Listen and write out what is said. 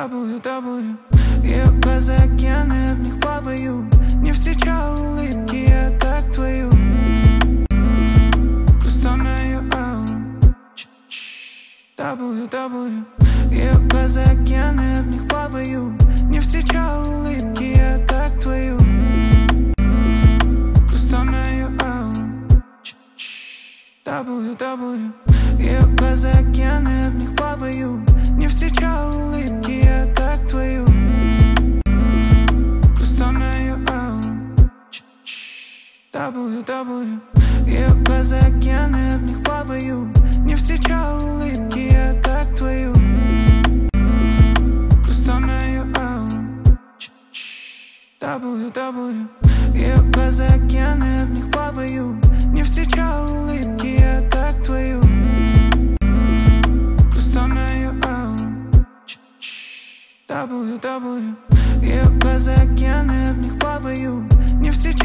WW. Ее глаза океаны, в них плаваю. Не встречал улыбки, я так твою. Просто на ее ауру. WW. Ее глаза океаны, в них плаваю. Не встречал улыбки, я так твою. Просто на ее ауру. WW. Ее глаза океаны, в них плаваю. Не встречал улыбки, я так твою. Просто на ее ауру. WW. Ее глаза океаны, в них плаваю. Не встречал улыбки, я так твою. Просто на ее ауру. WW. Ее глаза океаны, в них плаваю. Не встречал улыбки, я так твою. Просто на ее ауру. WW. Ее глаза океаны, в них плаваю. Не встречал